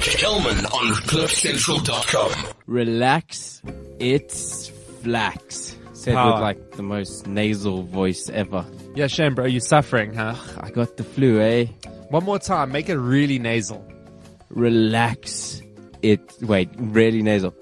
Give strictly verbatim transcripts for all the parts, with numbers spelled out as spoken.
Kelman on cliff central dot com. Relax, it's flax. Said Power. with like the most nasal voice ever. Yeah, Shane, bro, you're suffering, huh? I got the flu, eh? One more time, make it really nasal. Relax, it. Wait, really nasal.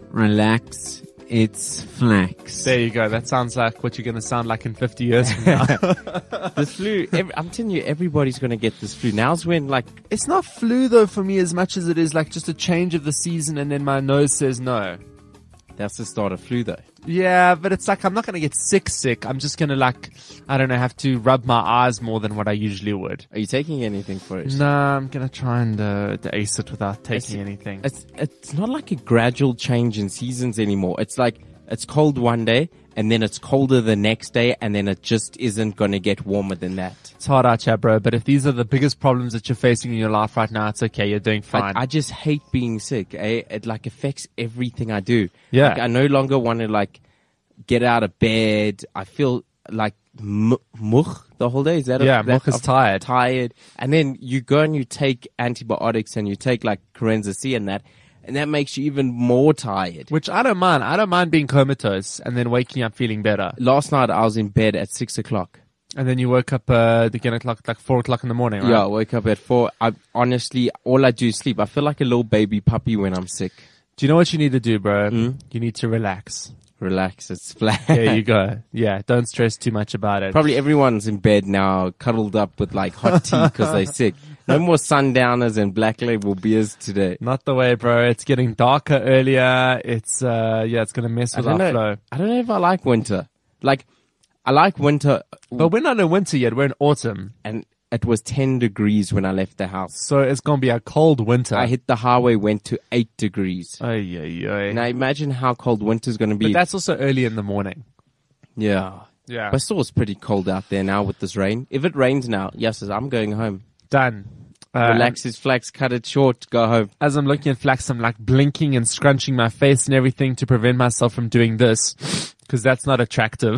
Relax, it's flax. There you go. That sounds like what you're going to sound like in fifty years from now. This flu, every, I'm telling you, everybody's going to get this flu. Now's when, like, It's not flu, though, for me, as much as it is like just a change of the season and then my nose says no. that's the start of flu, though. Yeah, but it's like I'm not going to get sick sick. I'm just going to like, I don't know, have to rub my eyes more than what I usually would. Are you taking anything for it? Nah, I'm going to try and uh, to ace it without taking It's- anything. It's it's not like a gradual change in seasons anymore. It's like it's cold one day and then it's colder the next day and then it just isn't going to get warmer than that. It's hard out here, bro, but if these are the biggest problems that you're facing in your life right now, it's okay. You're doing fine. Like, I just hate being sick. Eh? It like affects everything I do. Yeah. Like, I no longer want to like get out of bed. I feel like m- much the whole day. Is that a- Yeah, that, much is of- tired. Tired. And then you go and you take antibiotics and you take like Corenza C and that, and that makes you even more tired. Which I don't mind. I don't mind being comatose and then waking up feeling better. Last night I was in bed at six o'clock. And then you woke up uh, again at like, like four o'clock in the morning, right? Yeah, I woke up at four. I honestly, all I do is sleep. I feel like a little baby puppy when I'm sick. Do you know what you need to do, bro? Mm? You need to relax. Relax, it's flat. There you go. Yeah, don't stress too much about it. Probably everyone's in bed now, cuddled up with like hot tea because they're sick. No more sundowners and black label beers today. Not the way, bro. It's getting darker earlier. It's, uh, yeah, it's going to mess I with don't our know. flow. I don't know if I like winter. Like, I like winter, But we're not in winter yet. We're in autumn. and it was ten degrees when I left the house. So it's going to be a cold winter. I hit the highway, went to eight degrees. Ay, ay, ay. Now imagine how cold winter's going to But be. that's also early in the morning. Yeah. Yeah. But still, it's pretty cold out there now with this rain. If it rains now, yes, I'm going home. Done. Uh, Relax his flax, cut it short, go home. As I'm looking at flax, I'm like blinking and scrunching my face and everything to prevent myself from doing this, because that's not attractive.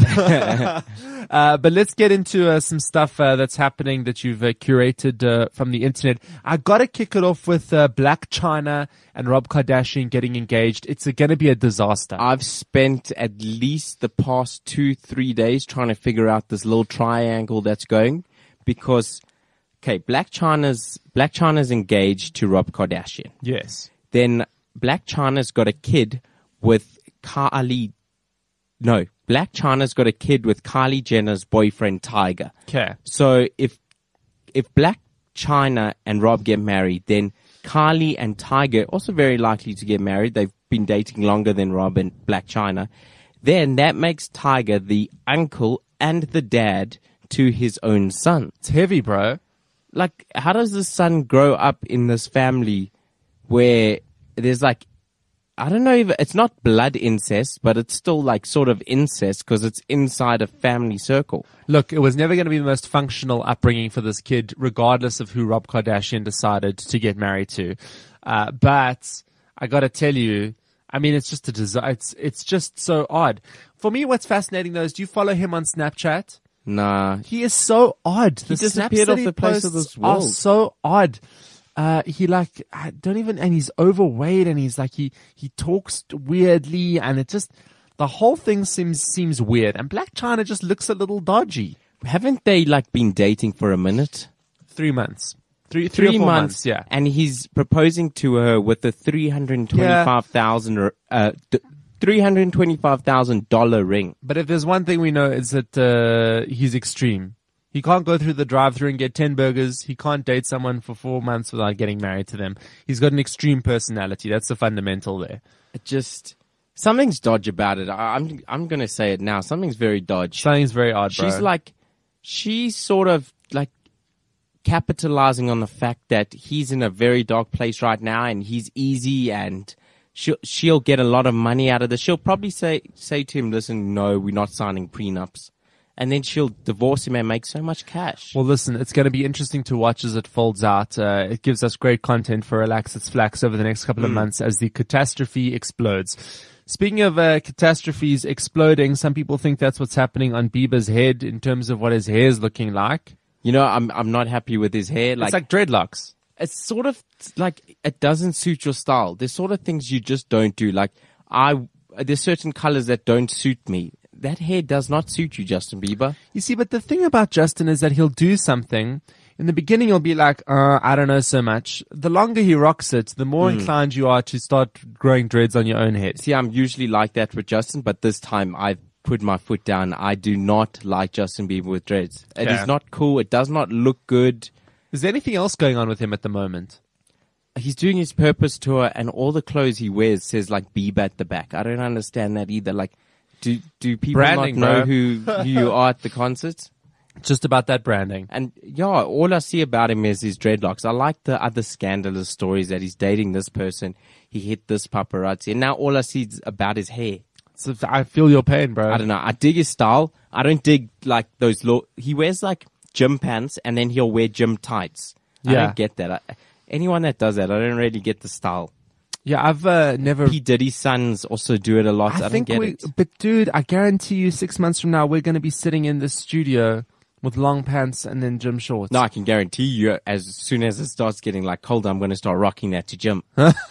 uh, but let's get into uh, some stuff uh, that's happening that you've uh, curated uh, from the internet. I got to kick it off with uh, Black China and Rob Kardashian getting engaged. It's uh, going to be a disaster. I've spent at least the past two, three days trying to figure out this little triangle that's going, because, okay, Black China's Black China's engaged to Rob Kardashian. Yes. Then Black China's got a kid with Kylie. No, Black China's got a kid with Kylie Jenner's boyfriend Tiger. Okay. So if if Black China and Rob get married, then Kylie and Tiger also very likely to get married. They've been dating longer than Rob and Black China. Then that makes Tiger the uncle and the dad to his own son. It's heavy, bro. Like, how does the son grow up in this family where there's like, I don't know if it's not blood incest, but it's still like sort of incest because it's inside a family circle. Look, it was never going to be the most functional upbringing for this kid, regardless of who Rob Kardashian decided to get married to. Uh, but I got to tell you, I mean, it's just a desi- It's it's just so odd. For me, what's fascinating though is, do you follow him on Snapchat? Nah. He is so odd. The disappeared snaps that off he the face of posts this world. Are so odd. Uh, he like, I don't even, and he's overweight and he's like, he, he talks weirdly and it just, the whole thing seems, seems weird. And Black China just looks a little dodgy. Haven't they like been dating for a minute? Three months. Three, three, Three or four months, months, yeah. And he's proposing to her with a three hundred twenty-five thousand uh, d- three hundred twenty-five thousand dollar ring. But if there's one thing we know, is that uh, he's extreme. He can't go through the drive-through and get ten burgers. He can't date someone for four months without getting married to them. He's got an extreme personality. That's the fundamental there. It just something's dodge about it. I, I'm I'm gonna say it now. Something's very dodge. Something's very odd, bro. She's like, she's sort of like capitalizing on the fact that he's in a very dark place right now and he's easy and she'll, she'll get a lot of money out of this. She'll probably say, say to him, listen, no, we're not signing prenups. And then she'll divorce him and make so much cash. Well, listen, it's going to be interesting to watch as it folds out. Uh, it gives us great content for Relax It's Flax over the next couple of months as the catastrophe explodes. Speaking of uh, catastrophes exploding, some people think that's what's happening on Bieber's head in terms of what his hair is looking like. You know, I'm I'm not happy with his hair. Like, It's like dreadlocks. it's sort of like it doesn't suit your style. There's sort of things you just don't do. Like I, there's certain colors that don't suit me. That hair does not suit you, Justin Bieber. You see, but the thing about Justin is that he'll do something. In the beginning, he'll be like, uh, I don't know so much. The longer he rocks it, the more Mm. inclined you are to start growing dreads on your own head. See, I'm usually like that with Justin, but this time I've put my foot down. I do not like Justin Bieber with dreads. It Okay. is not cool. It does not look good. Is there anything else going on with him at the moment? He's doing his Purpose tour, and all the clothes he wears says like Bieber at the back. I don't understand that either. Like, do do people Branding, not know bro. who, who you are at the concerts? Just about that branding. And yeah, all I see about him is his dreadlocks. I like the other scandalous stories that he's dating this person. He hit this paparazzi, and now all I see is about his hair. So I feel your pain, bro. I don't know. I dig his style. I don't dig like those low. He wears like gym pants, and then he'll wear gym tights. I Yeah. don't get that. I, anyone that does that, I don't really get the style. Yeah, I've uh, never. P Diddy's sons also do it a lot. I, I think don't get we, it. but dude, I guarantee you, six months from now, we're going to be sitting in this studio with long pants and then gym shorts. No, I can guarantee you, as soon as it starts getting like cold, I'm going to start rocking that to gym.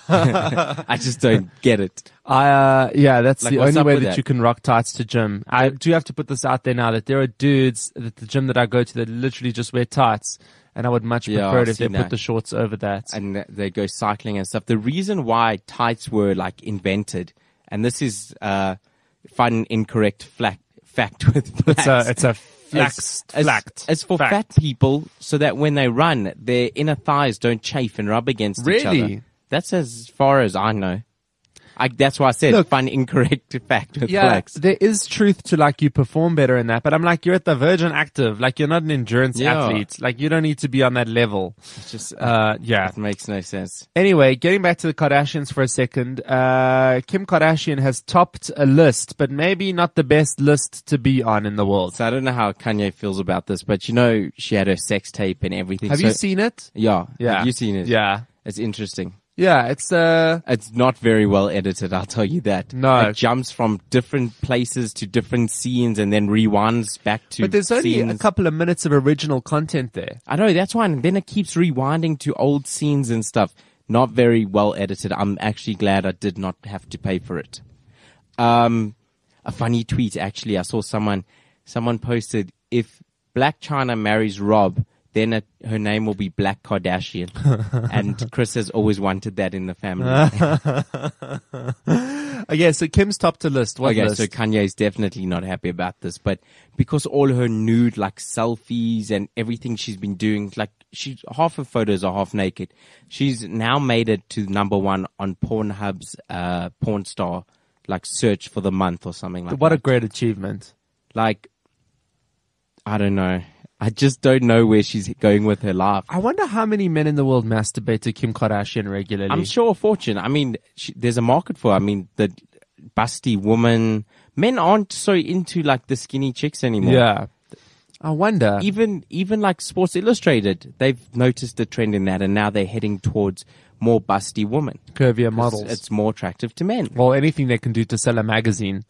I just don't get it. I uh, yeah, that's Like, the what's only up way with that, that? you can rock tights to gym. I do have to put this out there now that there are dudes at the gym that I go to that literally just wear tights, and I would much Yeah, prefer it I've if they seen put that. the shorts over that. And they go cycling and stuff. The reason why tights were like invented, and this is uh, fun, incorrect flac- fact with It's blacks. a it's a flax As, flact. as for fact. fat people, so that when they run, their inner thighs don't chafe and rub against each Really? other. That's as far as I know. I, that's why I said Look, fun, incorrect fact with Yeah, blacks. there is truth to like you perform better in that, but I'm like you're at the Virgin Active, like you're not an endurance Yeah. athlete, like you don't need to be on that level. It's just, Uh, yeah. it makes no sense. Anyway, getting back to the Kardashians for a second, uh, Kim Kardashian has topped a list, but maybe not the best list to be on in the world. So I don't know how Kanye feels about this, but you know, she had her sex tape and everything. Have so, you seen it? Yeah. Yeah. Have you seen it? Yeah. It's interesting. Yeah, it's, uh, It's not very well edited, I'll tell you that. No. It jumps from different places to different scenes and then rewinds back to but there's only scenes. a couple of minutes of original content there. I know, that's why. And then it keeps rewinding to old scenes and stuff. Not very well edited. I'm actually glad I did not have to pay for it. Um, a funny tweet, actually. I saw someone, someone posted, if Black China marries Rob, then it, her name will be Black Kardashian. And Chris has always wanted that in the family. Okay, so Kim's topped a list. What Okay, list? so Kanye is definitely not happy about this, but because all her nude, like selfies and everything she's been doing, like she, half her photos are half naked. She's now made it to number one on Pornhub's, uh, porn star, like search for the month or something like what that. a great achievement. Like, I don't know. I just don't know where she's going with her life. I wonder how many men in the world masturbate to Kim Kardashian regularly. I'm sure a fortune. I mean, she, there's a market for her. I mean, the busty woman. Men aren't so into like the skinny chicks anymore. Yeah. I wonder. Even even like Sports Illustrated, they've noticed the trend in that, and now they're heading towards more busty women. Curvier 'Cause models. It's more attractive to men. Well, anything they can do to sell a magazine.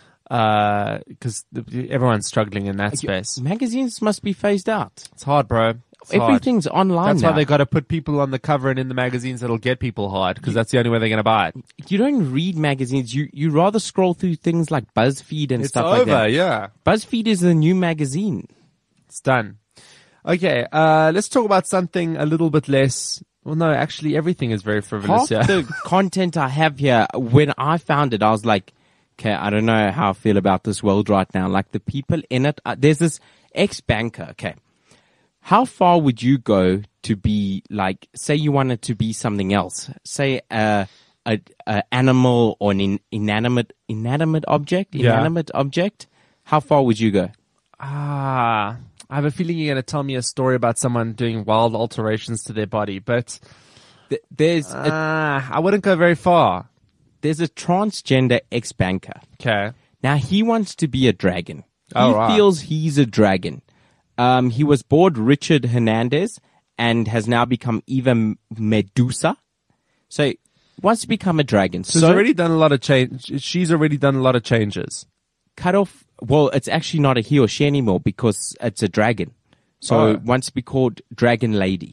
Because everyone's struggling in that space. Magazines must be phased out. It's hard, bro. It's hard. Everything's online That's now. why they got to put people on the cover and in the magazines that'll get people hard, because that's the only way they're going to buy it. You don't read magazines. You you rather scroll through things like BuzzFeed and It's stuff over, like that. yeah. BuzzFeed is the new magazine. It's done. Okay, uh, let's talk about something a little bit less. Well, no, actually, everything is very frivolous. Half Yeah. the content I have here, when I found it, I was like, okay, I don't know how I feel about this world right now. Like the people in it, uh, there's this ex-banker, okay. How far would you go to be like, say you wanted to be something else, say uh, a, a animal or an in, inanimate, inanimate object, Yeah. inanimate object? How far would you go? Ah, I have a feeling you're going to tell me a story about someone doing wild alterations to their body, but Th- There's a, uh, I wouldn't go very far. there's a transgender ex-banker. Okay. Now he wants to be a dragon. He Oh, right. feels he's a dragon. Um, he was born Richard Hernandez and has now become Eva Medusa. So he wants to become a dragon. So, So, she's already done a lot of change. She's already done a lot of changes. cut off. Well, it's actually not a he or she anymore because it's a dragon. So Oh. it wants to be called Dragon Lady.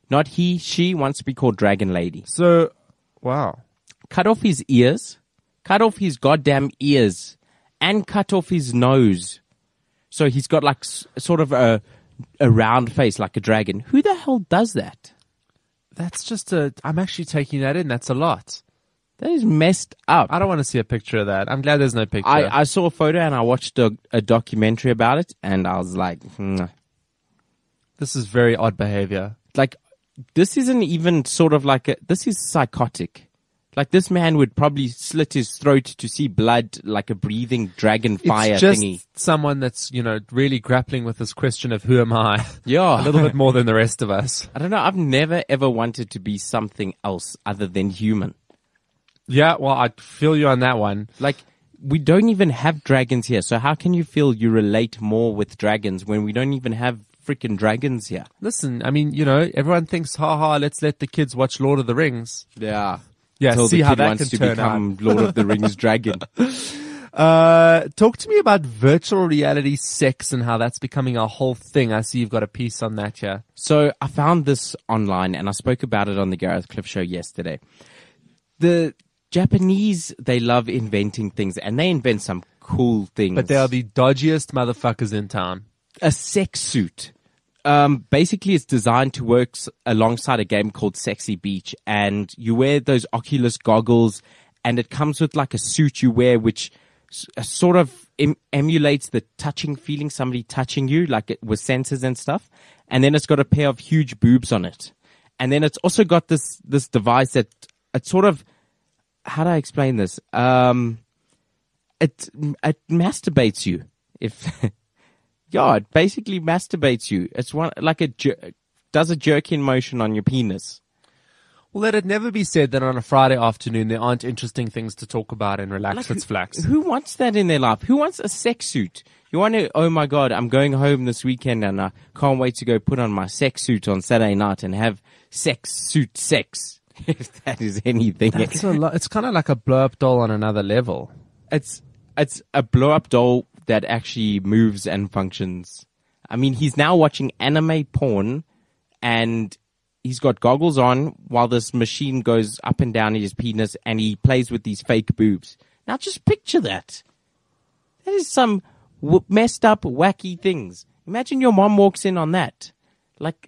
Not he, she wants to be called Dragon Lady. So, wow. Cut off his ears, cut off his goddamn ears, and cut off his nose. So he's got like s- sort of a, a round face like a dragon. Who the hell does that? That's just a, I'm actually taking that in. That's a lot. That is messed up. I don't want to see a picture of that. I'm glad there's no picture. I, I saw a photo and I watched a, a documentary about it, and I was like, hmm. This is very odd behavior. Like, this isn't even sort of like a, this is psychotic. Like, this man would probably slit his throat to see blood like a breathing dragon fire It's just thingy. someone that's, you know, really grappling with this question of who am I? Yeah. A little bit more than the rest of us. I don't know. I've never ever wanted to be something else other than human. Yeah, well, I feel you on that one. Like, we don't even have dragons here. So how can you feel you relate more with dragons when we don't even have freaking dragons here? Listen, I mean, you know, everyone thinks, ha ha, let's let the kids watch Lord of the Rings. Yeah. Yeah, Until see the how kid that wants can to turn become Lord of the Rings dragon. Uh, talk to me about virtual reality sex and how that's becoming a whole thing. I see you've got a piece on that here. So I found this online and I spoke about it on the Gareth Cliff show yesterday. The Japanese, they love inventing things and they invent some cool things. But they are the dodgiest motherfuckers in town. A sex suit. Um, basically, it's designed to work s- alongside a game called Sexy Beach, and you wear those Oculus goggles, and it comes with like a suit you wear, which s- uh, sort of em- emulates the touching feeling, somebody touching you, like it, with sensors and stuff. And then it's got a pair of huge boobs on it, and then it's also got this this device that it sort of, how do I explain this? Um, it it masturbates you if. Yeah, it basically masturbates you. It's one like a jer- does a jerk-in motion on your penis. Well, let it never be said that on a Friday afternoon there aren't interesting things to talk about and relax Like, its flax. Who wants that in their life? Who wants a sex suit? You want to? Oh my God, I'm going home this weekend and I can't wait to go put on my sex suit on Saturday night and have sex suit sex. If that is anything, That's a lot. It's kind of like a blow-up doll on another level. it's it's a blow-up doll that actually moves and functions. I mean, he's now watching anime porn and he's got goggles on while this machine goes up and down his penis and he plays with these fake boobs. Now just picture that. That is some w- messed up, wacky things. Imagine your mom walks in on that. Like,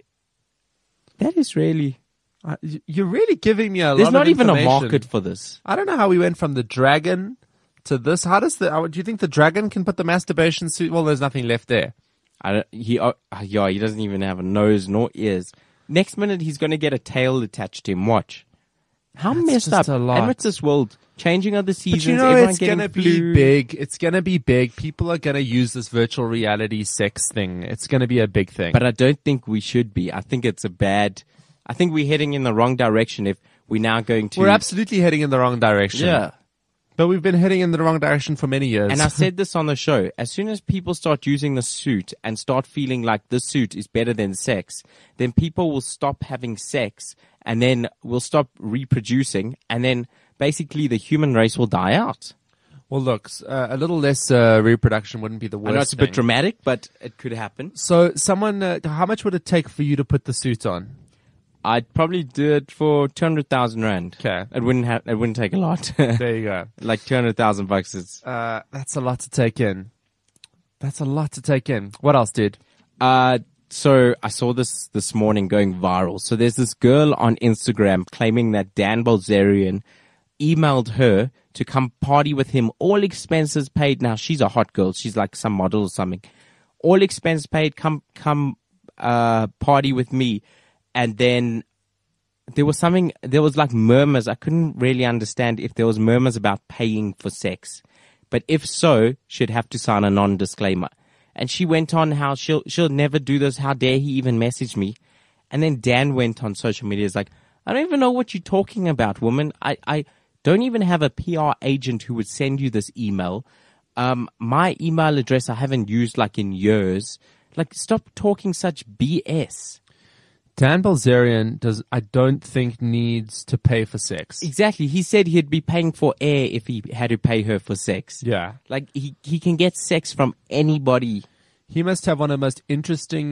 that is really... Uh, y- you're really giving me a lot There's of not even a information. market for this. I don't know how we went from the dragon to this. How does the? uh, Do you think the dragon can put the masturbation suit? Well, there's nothing left there. I don't, he, uh, yeah, he doesn't even have a nose nor ears. Next minute, he's going to get a tail attached to him. Watch. How That's messed just up. a lot. And with this world, changing of the seasons, But you know, everyone it's getting gonna flu. be big. It's gonna be big. People are gonna use this virtual reality sex thing. It's gonna be a big thing. But I don't think we should be. I think it's a bad, I think we're heading in the wrong direction if we're now going to. we're absolutely heading in the wrong direction. Yeah. But we've been heading in the wrong direction for many years. And I said this on the show. As soon as people start using the suit and start feeling like this suit is better than sex, then people will stop having sex and then we'll stop reproducing and then basically the human race will die out. well, look, uh, a little less uh, reproduction wouldn't be the worst. I know it's a thing. bit dramatic, but it could happen. So, someone, uh, how much would it take for you to put the suit on? I'd probably do it for two hundred thousand rand. Okay. It wouldn't have, it wouldn't take a lot. There you go. Like two hundred thousand bucks is, Uh, that's a lot to take in. That's a lot to take in. What else, dude? uh, so I saw this this morning going viral. So there's this girl on Instagram claiming that Dan Bilzerian emailed her to come party with him, all expenses paid. Now she's a hot girl. She's like some model or something. All expense paid. Come, come, uh, party with me. And then there was something, there was like murmurs. I couldn't really understand if there was murmurs about paying for sex. But if so, she'd have to sign a non-disclaimer. And she went on how she'll, she'll never do this. How dare he even message me? And then Dan went on social media. It's like, I don't even know what you're talking about, woman. I, I don't even have a P R agent who would send you this email. Um, my email address I haven't used like in years. Like, stop talking such B S. Dan Bilzerian does, I don't think, needs to pay for sex. Exactly. He said he'd be paying for air if he had to pay her for sex. Yeah. Like, he, he can get sex from anybody. He must have one of the most interesting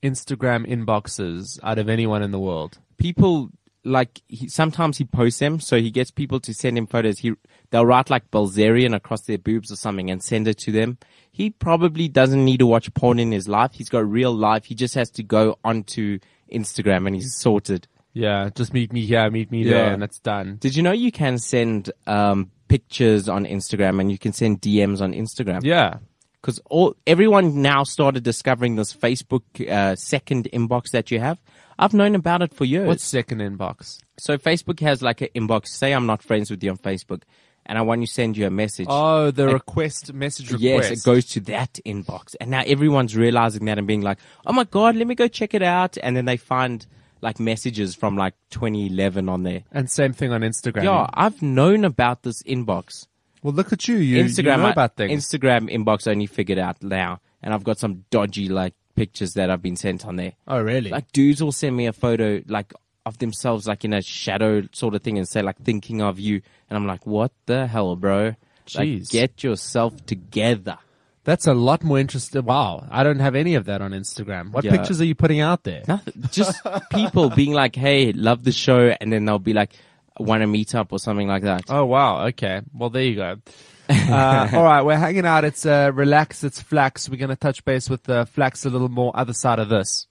Instagram inboxes out of anyone in the world? People like he, sometimes he posts them, so he gets people to send him photos. He they'll write like Bulgarian across their boobs or something and send it to them. He probably doesn't need to watch porn in his life. He's got real life. He just has to go onto Instagram and he's sorted. Yeah, just meet me here, meet me Yeah. there, and it's done. Did you know you can send um, pictures on Instagram and you can send D Ms on Instagram? Yeah. Because all everyone now started discovering this Facebook uh, second inbox that you have. I've known about it for years. What's second inbox? So Facebook has like an inbox. Say I'm not friends with you on Facebook, and I want to send you a message. Oh, the And- request, message request. Yes, it goes to that inbox. And now everyone's realizing that and being like, oh my God, let me go check it out. And then they find like messages from like twenty eleven on there. And same thing on Instagram. Yeah, I've known about this inbox. Well, look at you. You, Instagram, you know I- about things. Instagram inbox only figured out now. And I've got some dodgy like pictures that have been sent on there. Oh, really? Like dudes will send me a photo like of themselves like in a shadow sort of thing and say like thinking of you. And I'm like, what the hell, bro? Like, Jeez. get yourself together. That's a lot more interesting. Wow. I don't have any of that on Instagram. What Yeah. pictures are you putting out there? Nothing. Just people being like, hey, love the show. And then they'll be like, want to meet up or something like that. Oh, wow. Okay. Well, there you go. Uh, all right. We're hanging out. It's uh, Relax. It's Flax. We're going to touch base with uh, Flax a little more other side of this.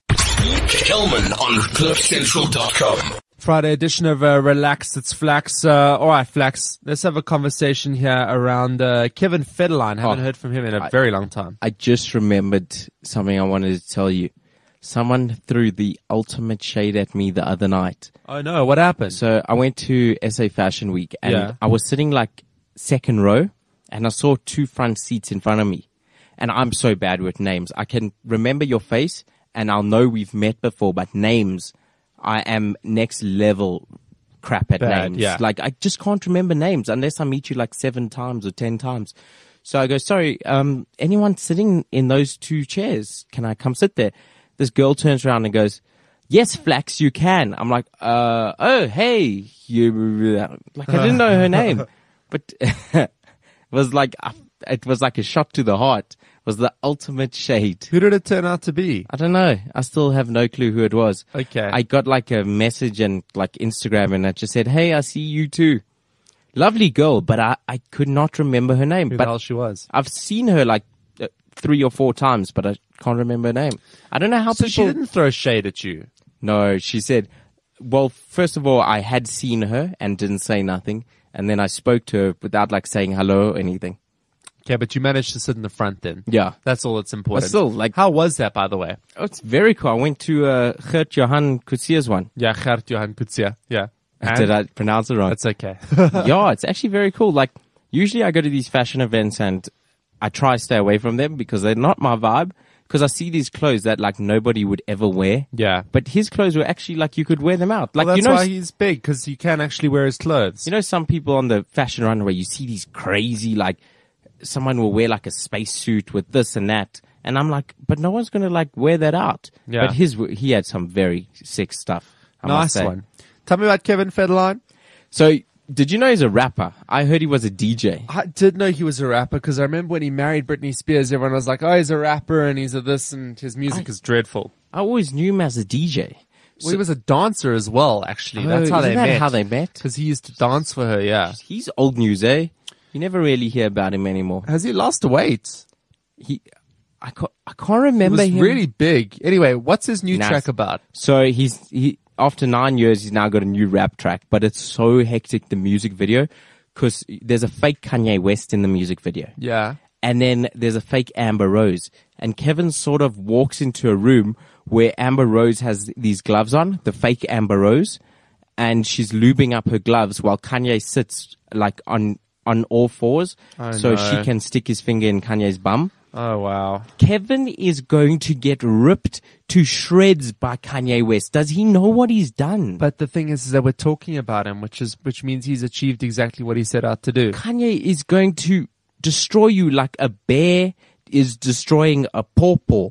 Kelman on cliff central dot com. Friday edition of uh, Relax. It's Flax. Uh, all right, Flax. Let's have a conversation here around uh, Kevin Federline. Haven't Oh, heard from him in a I- very long time. I just remembered something I wanted to tell you. Someone threw the ultimate shade at me the other night. Oh, no. What happened? So I went to S A Fashion Week and Yeah. I was sitting like second row and I saw two front seats in front of me. And I'm so bad with names. I can remember your face and I'll know we've met before, but names, I am next level crap at Bad, names. yeah. Like I just can't remember names unless I meet you like seven times or ten times. So I go, sorry, um, anyone sitting in those two chairs? Can I come sit there? This girl turns around and goes, yes, Flax, you can. I'm like, uh, oh, hey, you, like I didn't know her name, but it was like, it was like a shot to the heart. It was the ultimate shade. Who did it turn out to be? I don't know. I still have no clue who it was. Okay. I got like a message and like Instagram and it just said, hey, I see you too. Lovely girl, but I, I could not remember her name. Who but the hell she was? I've seen her like uh, three or four times, but I can't remember her name. I don't know how So she people. didn't throw shade at you. No, she said, well, first of all, I had seen her and didn't say nothing. And then I spoke to her without like saying hello or anything. Okay, but you managed to sit in the front then. Yeah. That's all that's important. But still, like- how was that, by the way? Oh, it's very cool. I went to uh, Gert Johan Kutsia's one. Yeah, Gert Johan Kutsia. Yeah. And? Did I pronounce it wrong? That's okay. Yeah, it's actually very cool. Like, usually I go to these fashion events and I try to stay away from them because they're not my vibe. Because I see these clothes that like nobody would ever wear. Yeah. But his clothes were actually like you could wear them out. Like Well, that's you know, why he's big, because you can actually wear his clothes. you know, some people on the fashion runway, you see these crazy like someone will wear like a spacesuit with this and that, and I'm like, but no one's gonna like wear that out. Yeah. But his he had some very sick stuff. I Nice must say. one. Tell me about Kevin Federline. So, did you know he's a rapper? I heard he was a D J. I did know he was a rapper because I remember when he married Britney Spears, everyone was like, oh, he's a rapper and he's a this and his music I- is dreadful. I always knew him as a D J. Well, he was a dancer as well, actually. That's Oh, how isn't they that met. how they met? Because he used to dance for her, yeah. He's old news, eh? You never really hear about him anymore. Has he lost weight? He, I can't, I can't He remember was him. really big. Anyway, what's his new Nice. track about? So he's he after nine years, he's now got a new rap track, but it's so hectic the music video because there's a fake Kanye West in the music video, Yeah. and then there's a fake Amber Rose, and Kevin sort of walks into a room where Amber Rose has these gloves on, the fake Amber Rose, and she's lubing up her gloves while Kanye sits like on on all fours, Oh, so no. she can stick his finger in Kanye's bum. Oh, wow. Kevin is going to get ripped to shreds by Kanye West. Does he know what he's done? But the thing is, is that we're talking about him, which is which means he's achieved exactly what he set out to do. Kanye is going to destroy you like a bear is destroying a pawpaw.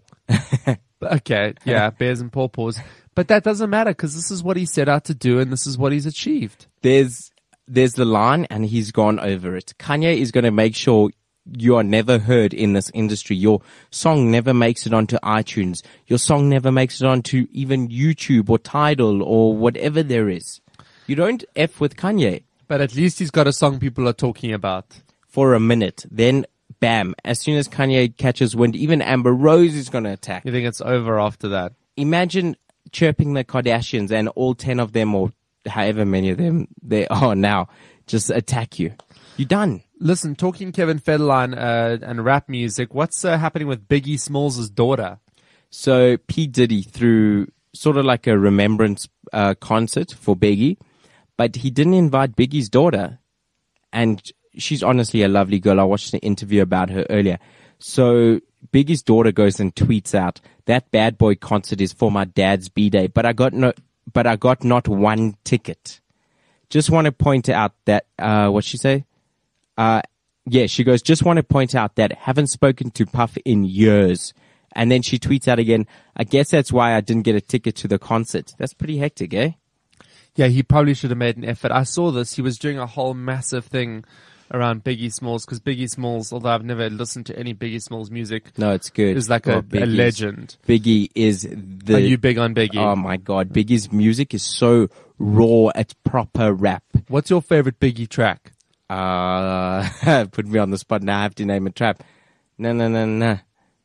Okay, yeah, bears and pawpaws. But that doesn't matter because this is what he set out to do and this is what he's achieved. There's there's the line and he's gone over it. Kanye is going to make sure you are never heard in this industry. Your song never makes it onto iTunes. Your song never makes it onto even YouTube or Tidal or whatever there is. You don't F with Kanye. But at least he's got a song people are talking about. For a minute. Then, bam, as soon as Kanye catches wind, even Amber Rose is going to attack. You think it's over after that? Imagine chirping the Kardashians and all ten of them, or however many of them there are now, just attack you. You're done. Listen, talking Kevin Federline uh, and rap music, what's uh, happening with Biggie Smalls' daughter? So P. Diddy threw sort of like a remembrance uh, concert for Biggie, but he didn't invite Biggie's daughter. And she's honestly a lovely girl. I watched an interview about her earlier. So Biggie's daughter goes and tweets out, "That Bad Boy concert is for my dad's B-Day, but I got no, but I got not one ticket." Just want to point out that, uh, what'd she say? Uh, yeah, she goes, "Just want to point out that haven't spoken to Puff in years." And then she tweets out again, "I guess that's why I didn't get a ticket to the concert." That's pretty hectic, eh? Yeah, he probably should have made an effort. I saw this. He was doing a whole massive thing around Biggie Smalls, because Biggie Smalls, although I've never listened to any Biggie Smalls music, No, it's good. is like Oh, a, a Biggie's- legend. Biggie is the... Are you big on Biggie? Oh my God. Biggie's music is so raw. It's proper rap. What's your favorite Biggie track? Uh, put me on the spot now. I have to name a trap. No, no, no, no.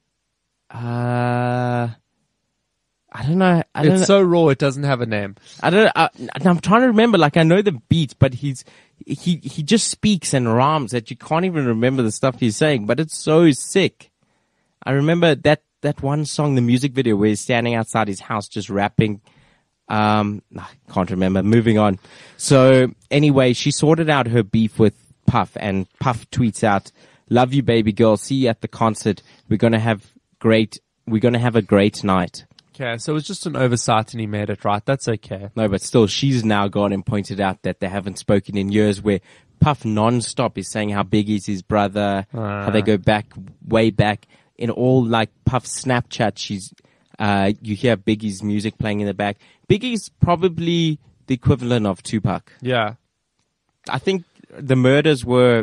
Uh, I don't know. I don't It's know. so raw, it doesn't have a name. I don't. I, I'm trying to remember. Like I know the beat, but he's he he just speaks and rhymes that you can't even remember the stuff he's saying. But it's so sick. I remember that that one song, the music video, where he's standing outside his house just rapping. Um, I can't remember. Moving on. So anyway, she sorted out her beef with Puff, and Puff tweets out, "Love you, baby girl. See you at the concert. We're gonna have great. We're gonna have a great night." Okay, so it was just an oversight and he made it right. That's okay. No, but still, she's now gone and pointed out that they haven't spoken in years, where Puff non-stop is saying how Biggie's his brother, Ah. how they go back, way back. In all, like, Puff's Snapchat, she's, uh, you hear Biggie's music playing in the back. Biggie's probably the equivalent of Tupac. Yeah. I think the murders were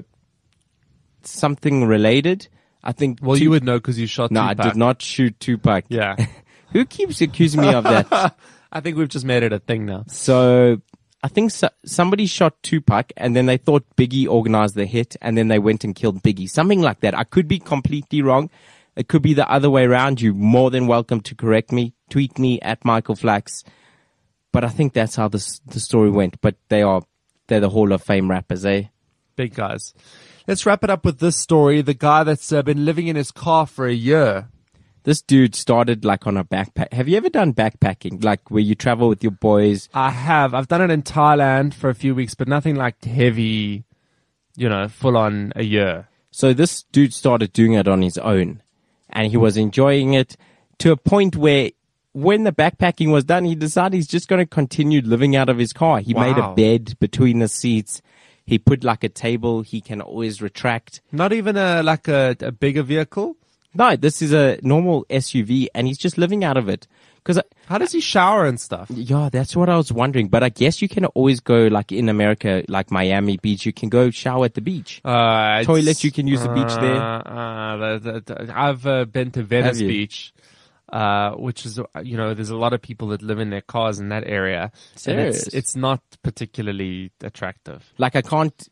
something related. I think... Well, Tu- you would know because you shot No, Tupac. I did not shoot Tupac. Yeah. Who keeps accusing me of that? I think we've just made it a thing now. So I think so, somebody shot Tupac, and then they thought Biggie organized the hit, and then they went and killed Biggie. Something like that. I could be completely wrong. It could be the other way around. You're more than welcome to correct me. Tweet me at Michael Flax. But I think that's how this, the story went. But they are, they're the Hall of Fame rappers, eh? Big guys. Let's wrap it up with this story. The guy that's uh, been living in his car for a year. This dude started like on a backpack. Have you ever done backpacking? Like where you travel with your boys? I have. I've done it in Thailand for a few weeks, but nothing like heavy, you know, full on a year. So this dude started doing it on his own, and he was enjoying it to a point where when the backpacking was done, he decided he's just going to continue living out of his car. He made a Wow. bed between the seats. He put like a table he can always retract. Not even a like a, a bigger vehicle. No, this is a normal S U V, and he's just living out of it. Because, How does he shower and stuff? yeah, that's what I was wondering. But I guess you can always go, like in America, like Miami Beach, you can go shower at the beach. Uh, it's- Toilet, you can use the beach there. Uh, uh, the- the- the- I've uh, been to Venice Have you? Beach, uh, which is, uh, you know, there's a lot of people that live in their cars in that area. And Serious? it's, it's not particularly attractive. Like, I can't,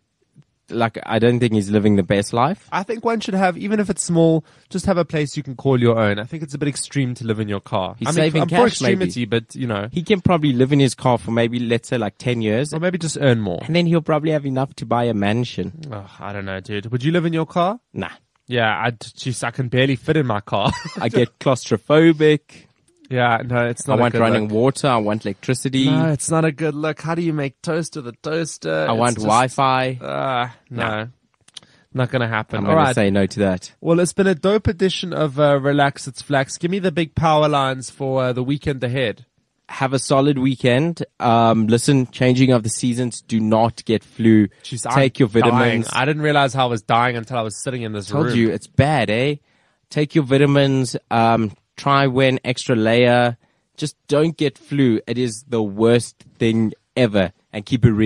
like, I don't think he's living the best life. I think one should have, even if it's small, just have a place you can call your own. I think it's a bit extreme to live in your car. He's I mean, saving I'm for cash, maybe. extremity, but, you know, He can probably live in his car for maybe, let's say, like ten years. or maybe just earn more. And then he'll probably have enough to buy a mansion. Oh, I don't know, dude. Would you live in your car? Nah. Yeah, I just I can barely fit in my car. I get claustrophobic. yeah, no, it's I not. a want good running look. water. I want electricity. No, it's not a good look. How do you make toast with a toaster? I It's want just- Wi-Fi. Uh, no, No. not gonna happen. I'm All going to right. say no to that. Well, it's been a dope edition of uh, Relax It's Flax. Give me the big power lines for uh, the weekend ahead. Have a solid weekend. Um, listen, changing of the seasons. Do not get flu. Jeez, Take I'm your vitamins. dying. I didn't realize how I was dying until I was sitting in this Told room. you it's bad, eh? Take your vitamins. Um, try wear an extra layer. Just don't get flu. It is the worst thing ever. And keep it real.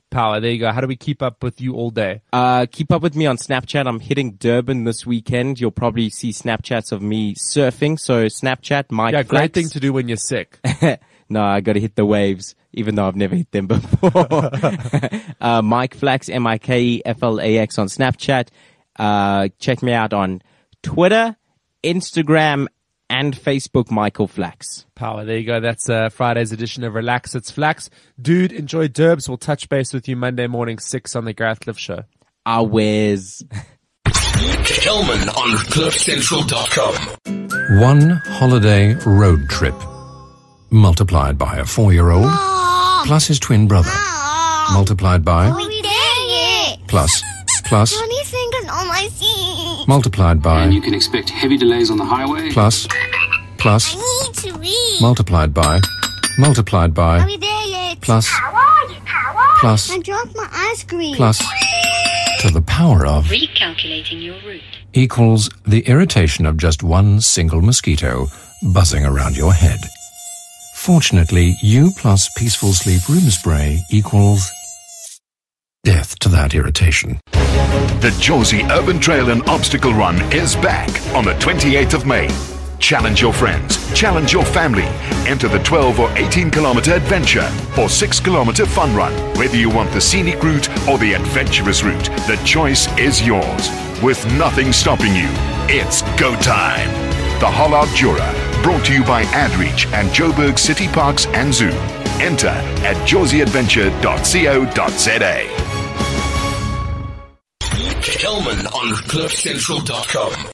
Power. There you go. How do we keep up with you all day? Uh, keep up with me on Snapchat. I'm hitting Durban this weekend. You'll probably see Snapchats of me surfing. So Snapchat, Mike Yeah, Flax. great thing to do when you're sick. No, I got to hit the waves, even though I've never hit them before. uh, Mike Flax, M I K E F L A X on Snapchat. Uh, check me out on Twitter, Instagram, and Facebook, Michael Flax. Power. There you go. That's uh, Friday's edition of Relax It's Flax. Dude, enjoy Derbs. We'll touch base with you Monday morning, six on the Gareth Cliff Show. I wears. Kelman on cliff central dot com. One holiday road trip multiplied by a four-year-old plus his twin brother multiplied by Are we there yet? plus plus Funny fingers on my feet. multiplied by And you can expect heavy delays on the highway. plus plus I need to read. multiplied by multiplied Are by we there yet? plus How are you? How are you? plus I dropped my ice cream. plus to the power of Recalculating your route. equals the irritation of just one single mosquito buzzing around your head. Fortunately, U plus peaceful sleep room spray equals death to that irritation. The Jozi Urban Trail and Obstacle Run is back on the twenty-eighth of May. Challenge your friends, challenge your family. Enter the twelve or eighteen kilometer adventure or six kilometer fun run. Whether you want the scenic route or the adventurous route, the choice is yours. With nothing stopping you, it's go time. The Hollard Jura, brought to you by AdReach and Joburg City Parks and Zoo. Enter at jozi adventure dot co dot za. Kelman on cliff central dot com.